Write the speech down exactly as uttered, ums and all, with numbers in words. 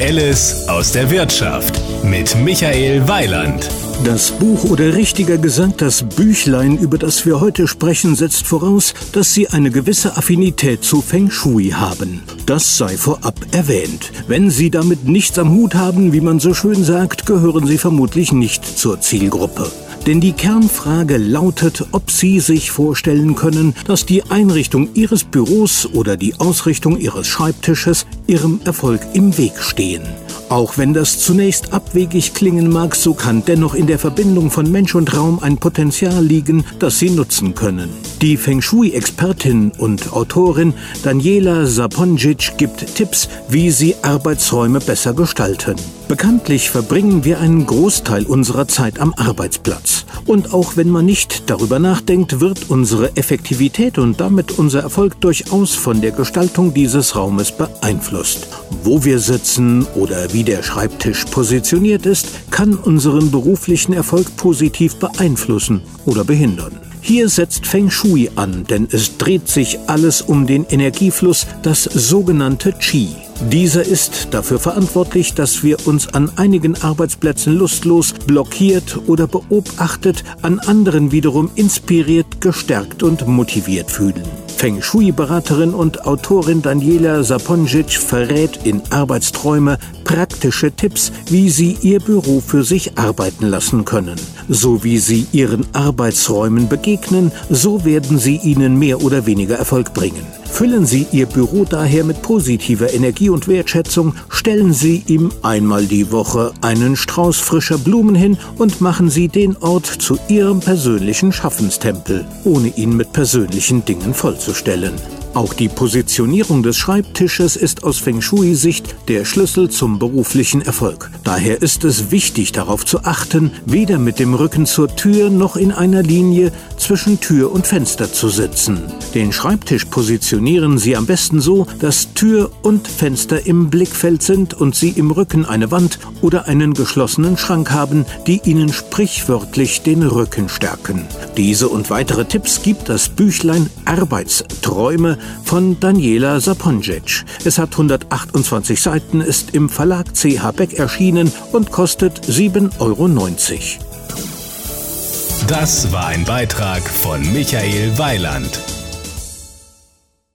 Aktuelles aus der Wirtschaft mit Michael Weiland. Das Buch oder richtiger gesagt das Büchlein, über das wir heute sprechen, setzt voraus, dass Sie eine gewisse Affinität zu Feng Shui haben. Das sei vorab erwähnt. Wenn Sie damit nichts am Hut haben, wie man so schön sagt, gehören Sie vermutlich nicht zur Zielgruppe. Denn die Kernfrage lautet, ob Sie sich vorstellen können, dass die Einrichtung Ihres Büros oder die Ausrichtung Ihres Schreibtisches Ihrem Erfolg im Weg stehen. Auch wenn das zunächst abwegig klingen mag, so kann dennoch in der Verbindung von Mensch und Raum ein Potenzial liegen, das Sie nutzen können. Die Feng Shui-Expertin und Autorin Daniela Saponjic gibt Tipps, wie Sie Arbeitsräume besser gestalten. Bekanntlich verbringen wir einen Großteil unserer Zeit am Arbeitsplatz. Und auch wenn man nicht darüber nachdenkt, wird unsere Effektivität und damit unser Erfolg durchaus von der Gestaltung dieses Raumes beeinflusst. Wo wir sitzen oder wie der Schreibtisch positioniert ist, kann unseren beruflichen Erfolg positiv beeinflussen oder behindern. Hier setzt Feng Shui an, denn es dreht sich alles um den Energiefluss, das sogenannte Qi. Dieser ist dafür verantwortlich, dass wir uns an einigen Arbeitsplätzen lustlos, blockiert oder beobachtet, an anderen wiederum inspiriert, gestärkt und motiviert fühlen. Feng Shui-Beraterin und Autorin Daniela Saponjic verrät in Arbeitsträume praktische Tipps, wie Sie Ihr Büro für sich arbeiten lassen können. So wie Sie Ihren Arbeitsräumen begegnen, so werden sie Ihnen mehr oder weniger Erfolg bringen. Füllen Sie Ihr Büro daher mit positiver Energie und Wertschätzung, stellen Sie ihm einmal die Woche einen Strauß frischer Blumen hin und machen Sie den Ort zu Ihrem persönlichen Schaffenstempel, ohne ihn mit persönlichen Dingen vollzustellen. Auch die Positionierung des Schreibtisches ist aus Feng Shui-Sicht der Schlüssel zum beruflichen Erfolg. Daher ist es wichtig, darauf zu achten, weder mit dem Rücken zur Tür noch in einer Linie zwischen Tür und Fenster zu sitzen. Den Schreibtisch positionieren Sie am besten so, dass Tür und Fenster im Blickfeld sind und Sie im Rücken eine Wand oder einen geschlossenen Schrank haben, die Ihnen sprichwörtlich den Rücken stärken. Diese und weitere Tipps gibt das Büchlein Arbeitsträume von Daniela Saponjic. Es hat hundertachtundzwanzig Seiten, ist im Verlag C H Beck erschienen und kostet sieben Euro neunzig. Das war ein Beitrag von Michael Weiland.